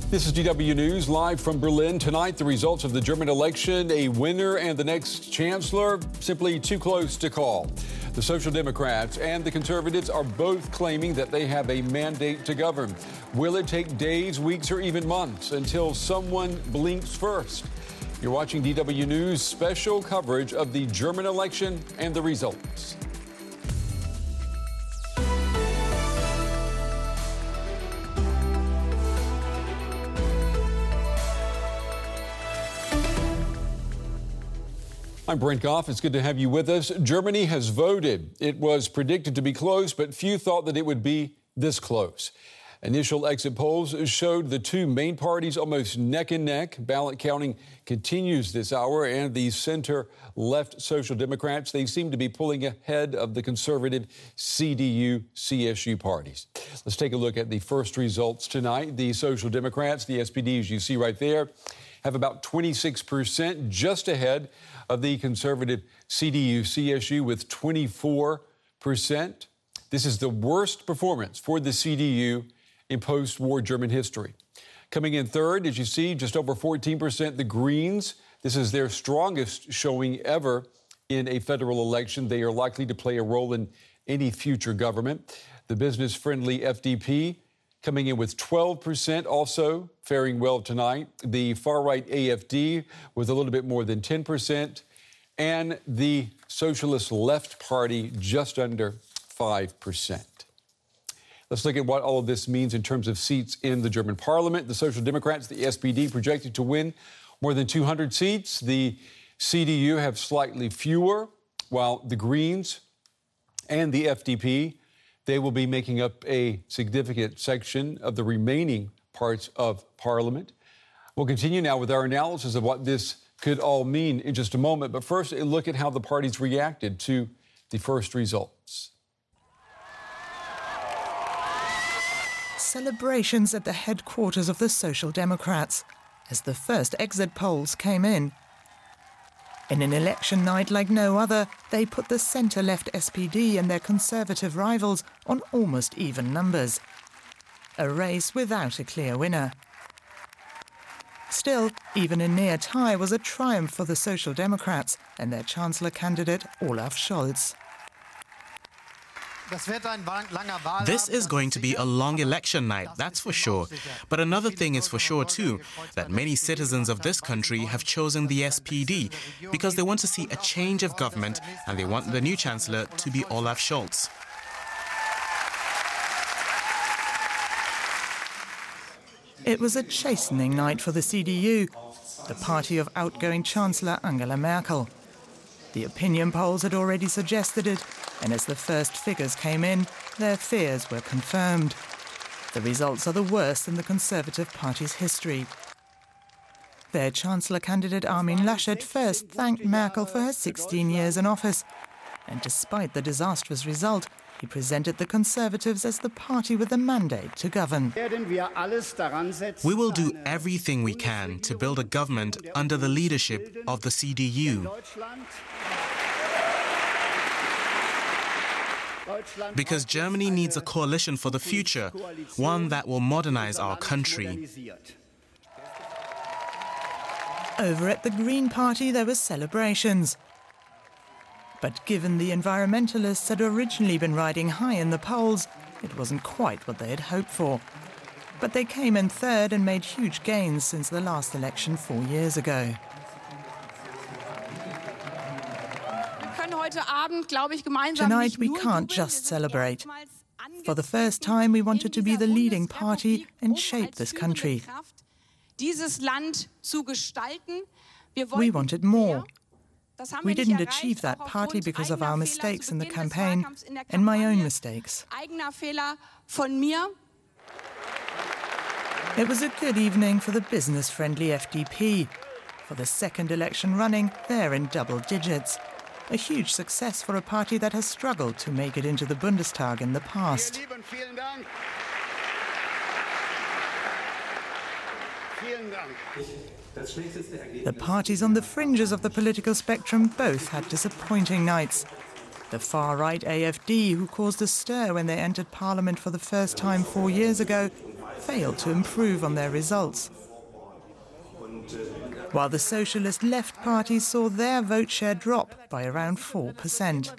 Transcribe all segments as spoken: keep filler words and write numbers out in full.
This is D W News live from Berlin. Tonight, the results of the German election, a winner and the next chancellor simply too close to call. The Social Democrats and the Conservatives are both claiming that they have a mandate to govern. Will it take days, weeks, or even months until someone blinks first? You're watching D W News special coverage of the German election and the results. I'm Brent Goff. It's good to have you with us. Germany has voted. It was predicted to be close, but few thought that it would be this close. Initial exit polls showed the two main parties almost neck and neck. Ballot counting continues this hour, and the center-left Social Democrats, they seem to be pulling ahead of the conservative C D U C S U parties. Let's take a look at the first results tonight. The Social Democrats, the S P D, as you see right there, have about twenty-six percent, just ahead of the conservative C D U C S U with twenty-four percent. This is the worst performance for the C D U in post-war German history. Coming in third, as you see, just over fourteen percent, the Greens. This is their strongest showing ever in a federal election. They are likely to play a role in any future government. The business-friendly F D P coming in with twelve percent, also faring well tonight. The far-right A F D with a little bit more than ten percent. And the Socialist Left Party just under five percent. Let's look at what all of this means in terms of seats in the German parliament. The Social Democrats, the S P D, projected to win more than two hundred seats. The C D U have slightly fewer, while the Greens and the F D P, they will be making up a significant section of the remaining parts of Parliament. We'll continue now with our analysis of what this could all mean in just a moment. But first, a look at how the parties reacted to the first results. Celebrations at the headquarters of the Social Democrats as the first exit polls came in. In an election night like no other, they put the centre-left S P D and their conservative rivals on almost even numbers. A race without a clear winner. Still, even a near tie was a triumph for the Social Democrats and their Chancellor candidate Olaf Scholz. This is going to be a long election night, that's for sure. But another thing is for sure too, that many citizens of this country have chosen the S P D because they want to see a change of government and they want the new Chancellor to be Olaf Scholz. It was a chastening night for the C D U, the party of outgoing Chancellor Angela Merkel. The opinion polls had already suggested it, and as the first figures came in, their fears were confirmed. The results are the worst in the Conservative Party's history. Their Chancellor candidate Armin Laschet first thanked Merkel for her sixteen years in office, and despite the disastrous result, he presented the Conservatives as the party with the mandate to govern. We will do everything we can to build a government under the leadership of the C D U. Because Germany needs a coalition for the future, one that will modernize our country. Over at the Green Party, there were celebrations. But given the environmentalists had originally been riding high in the polls, it wasn't quite what they had hoped for. But they came in third and made huge gains since the last election four years ago. Tonight, we can't just celebrate. For the first time, we wanted to be the leading party and shape this country. We wanted more. We didn't achieve that partly because of our mistakes in the campaign and my own mistakes. It was a good evening for the business-friendly F D P. For the second election running, they're in double digits. A huge success for a party that has struggled to make it into the Bundestag in the past. The parties on the fringes of the political spectrum both had disappointing nights. The far-right A F D, who caused a stir when they entered Parliament for the first time four years ago, failed to improve on their results. While the socialist left parties saw their vote share drop by around four percent.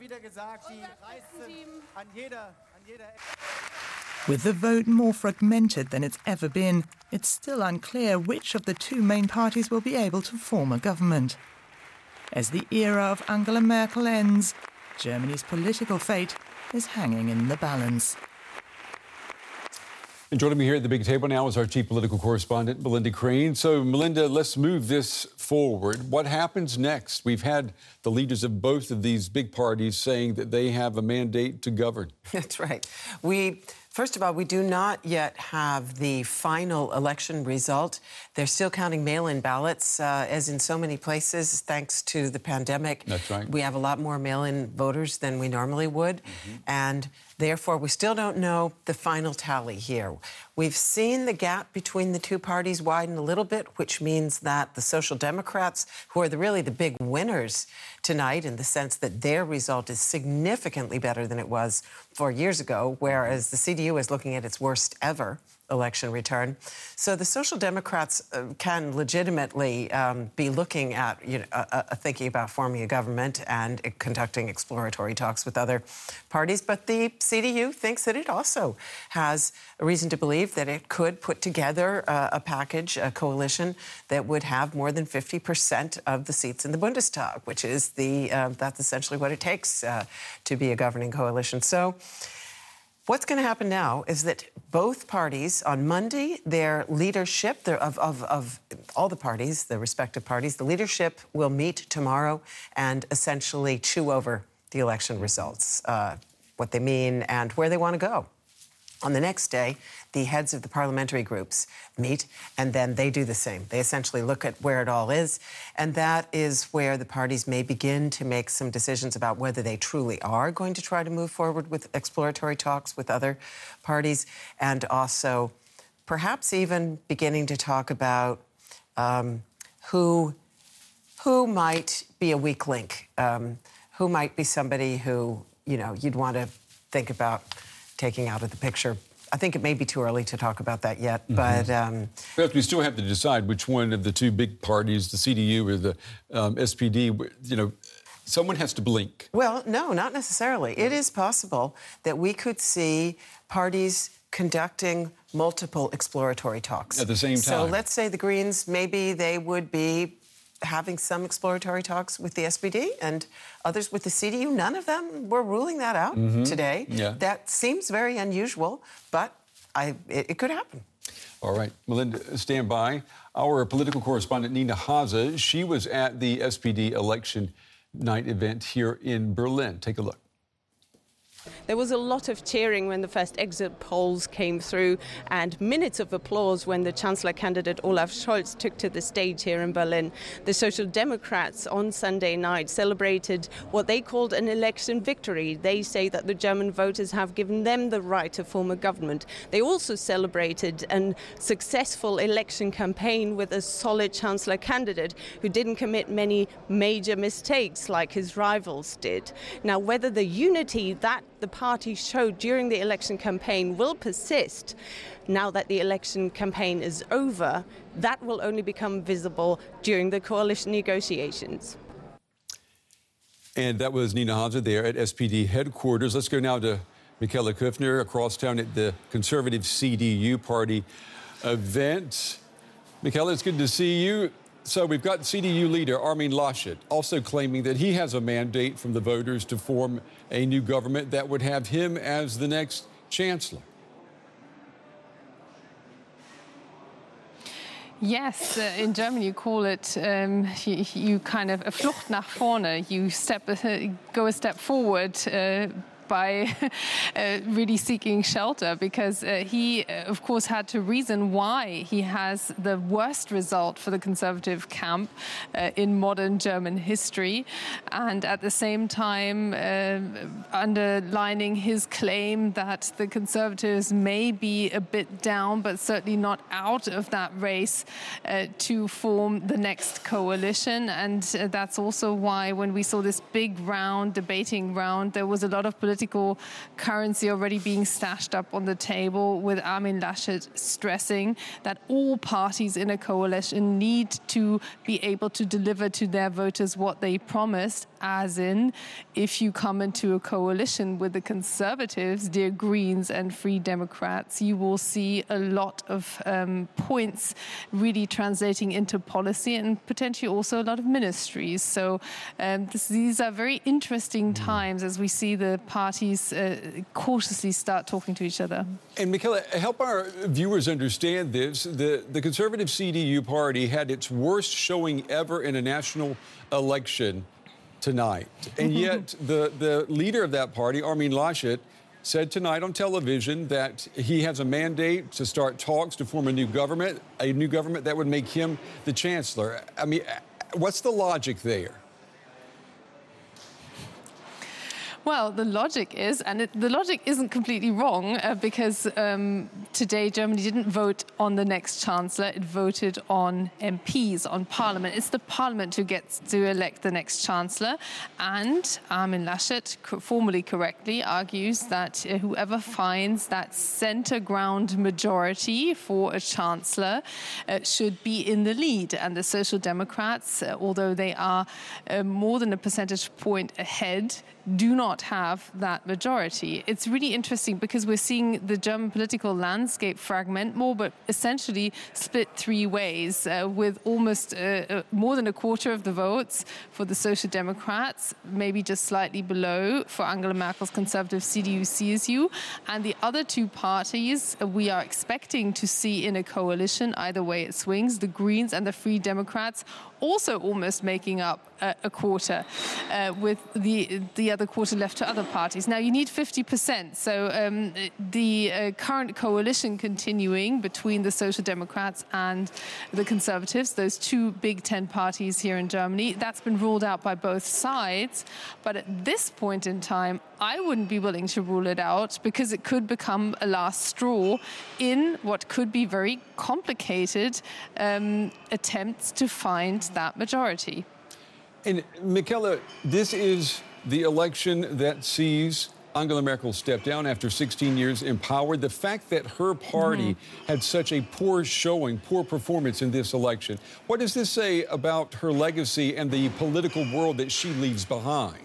With the vote more fragmented than it's ever been, it's still unclear which of the two main parties will be able to form a government. As the era of Angela Merkel ends, Germany's political fate is hanging in the balance. And joining me here at the big table now is our chief political correspondent, Melinda Crane. So, Melinda, let's move this forward. What happens next? We've had the leaders of both of these big parties saying that they have a mandate to govern. That's right. We... First of all, we do not yet have the final election result. They're still counting mail-in ballots, uh, as in so many places, thanks to the pandemic. That's right. We have a lot more mail-in voters than we normally would. Mm-hmm. And therefore, we still don't know the final tally here. We've seen the gap between the two parties widen a little bit, which means that the Social Democrats, who are the, really the big winners tonight in the sense that their result is significantly better than it was four years ago, whereas the C D U is looking at its worst ever election return. So the Social Democrats uh, can legitimately um, be looking at, you know, uh, uh, thinking about forming a government and uh, conducting exploratory talks with other parties. But the C D U thinks that it also has a reason to believe that it could put together uh, a package, a coalition that would have more than fifty percent of the seats in the Bundestag, which is the, uh, that's essentially what it takes uh, to be a governing coalition. So what's going to happen now is that both parties, on Monday, their leadership their, of, of, of all the parties, the respective parties, the leadership will meet tomorrow and essentially chew over the election results, uh, what they mean and where they want to go. On the next day, the heads of the parliamentary groups meet, and then they do the same. They essentially look at where it all is, and that is where the parties may begin to make some decisions about whether they truly are going to try to move forward with exploratory talks with other parties, and also perhaps even beginning to talk about um, who, who might be a weak link, um, who might be somebody who, you know, you'd want to think about taking out of the picture. I think it may be too early to talk about that yet, mm-hmm. but... Um, but we still have to decide which one of the two big parties, the C D U or the um, S P D, you know, someone has to blink. Well, no, not necessarily. It is possible that we could see parties conducting multiple exploratory talks. At the same time. So let's say the Greens, maybe they would be having some exploratory talks with the S P D and others with the C D U. None of them were ruling that out mm-hmm. today. Yeah. That seems very unusual, but I, it, it could happen. All right. Melinda, stand by. Our political correspondent, Nina Haase, she was at the S P D election night event here in Berlin. Take a look. There was a lot of cheering when the first exit polls came through and minutes of applause when the Chancellor candidate Olaf Scholz took to the stage here in Berlin. The Social Democrats on Sunday night celebrated what they called an election victory. They say that the German voters have given them the right to form a government. They also celebrated a successful election campaign with a solid Chancellor candidate who didn't commit many major mistakes like his rivals did. Now, whether the unity that the party showed during the election campaign will persist now that the election campaign is over, that will only become visible during the coalition negotiations. And that was Nina Haase there at S P D headquarters. Let's go now to Michaela Köfner across town at the conservative C D U party event. Michaela, it's good to see you. So we've got C D U leader Armin Laschet also claiming that he has a mandate from the voters to form a new government that would have him as the next chancellor. Yes, uh, in German you call it, um, you, you kind of a Flucht nach vorne. You step, uh, go a step forward uh, by uh, really seeking shelter, because uh, he, uh, of course, had to reason why he has the worst result for the conservative camp uh, in modern German history, and at the same time uh, underlining his claim that the conservatives may be a bit down, but certainly not out of that race uh, to form the next coalition. And uh, that's also why when we saw this big round, debating round, there was a lot of political political currency already being stashed up on the table, with Armin Laschet stressing that all parties in a coalition need to be able to deliver to their voters what they promised, as in, if you come into a coalition with the Conservatives, dear Greens and Free Democrats, you will see a lot of um, points really translating into policy and potentially also a lot of ministries. So um, this, these are very interesting times as we see the parties uh, cautiously start talking to each other. And Michaela, help our viewers understand this. The, the Conservative C D U party had its worst showing ever in a national election tonight. And yet the, the leader of that party, Armin Laschet, said tonight on television that he has a mandate to start talks to form a new government, a new government that would make him the chancellor. I mean, what's the logic there? Well, the logic is, and it, the logic isn't completely wrong, uh, because um, today Germany didn't vote on the next chancellor, it voted on M Ps, on parliament. It's the parliament who gets to elect the next chancellor, and Armin Laschet, co- formally correctly, argues that uh, whoever finds that centre ground majority for a chancellor uh, should be in the lead. And the Social Democrats, uh, although they are uh, more than a percentage point ahead, do not have that majority. It's really interesting because we're seeing the German political landscape fragment more, but essentially split three ways, uh, with almost uh, uh, more than a quarter of the votes for the Social Democrats, maybe just slightly below for Angela Merkel's Conservative C D U C S U, and the other two parties uh, we are expecting to see in a coalition, either way it swings, the Greens and the Free Democrats, also almost making up uh, a quarter, uh, with the the other quarter left to other parties. Now, you need fifty percent, so um, the uh, current coalition continuing between the Social Democrats and the Conservatives, those two big ten parties here in Germany, that's been ruled out by both sides. But at this point in time, I wouldn't be willing to rule it out, because it could become a last straw in what could be very complicated um, attempts to find that majority. And Michaela, this is the election that sees Angela Merkel step down after sixteen years in power. The fact that her party mm-hmm. had such a poor showing, poor performance in this election, what does this say about her legacy and the political world that she leaves behind?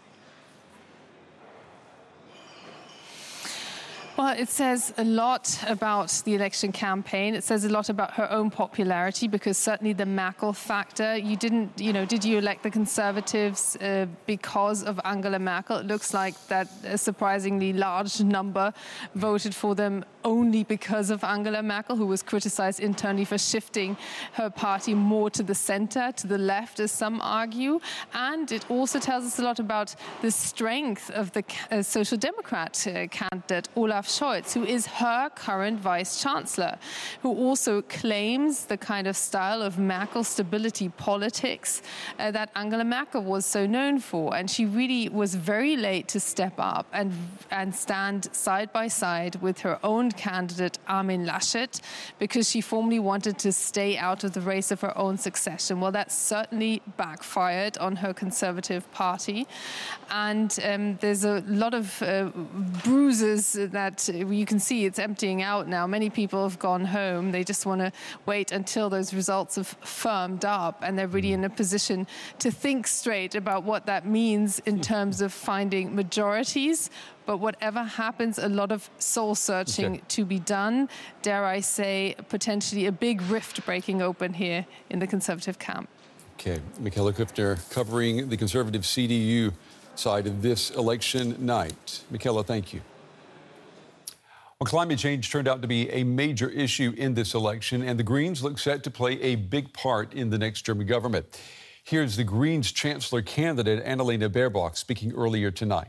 Well, it says a lot about the election campaign. It says a lot about her own popularity, because certainly the Merkel factor, you didn't, you know, did you elect the Conservatives uh, because of Angela Merkel? It looks like that a surprisingly large number voted for them only because of Angela Merkel, who was criticized internally for shifting her party more to the center, to the left, as some argue. And it also tells us a lot about the strength of the uh, Social Democrat uh, candidate, Olaf Scholz, who is her current vice-chancellor, who also claims the kind of style of Merkel stability politics uh, that Angela Merkel was so known for. And she really was very late to step up and, and stand side by side with her own candidate, Armin Laschet, because she formally wanted to stay out of the race of her own succession. Well, that certainly backfired on her Conservative Party. And um, there's a lot of uh, bruises that you can see it's emptying out now. Many people have gone home. They just want to wait until those results have firmed up and they're really in a position to think straight about what that means in terms of finding majorities. But whatever happens, a lot of soul-searching okay. to be done. Dare I say, potentially a big rift breaking open here in the Conservative camp. Okay, Michaela Kuffner covering the Conservative C D U side of this election night. Michaela, thank you. Well, climate change turned out to be a major issue in this election, and the Greens look set to play a big part in the next German government. Here's the Greens Chancellor candidate, Annalena Baerbock, speaking earlier tonight.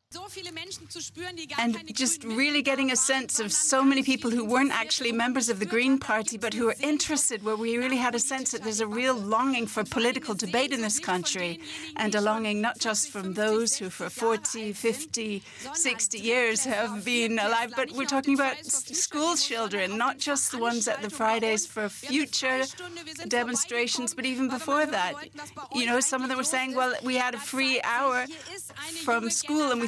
And just really getting a sense of so many people who weren't actually members of the Green Party, but who are interested, where we really had a sense that there's a real longing for political debate in this country, and a longing not just from those who for forty, fifty, sixty years have been alive, but we're talking about school children, not just the ones at the Fridays for Future demonstrations, but even before that. You know, some of them were saying, well, we had a free hour from school and we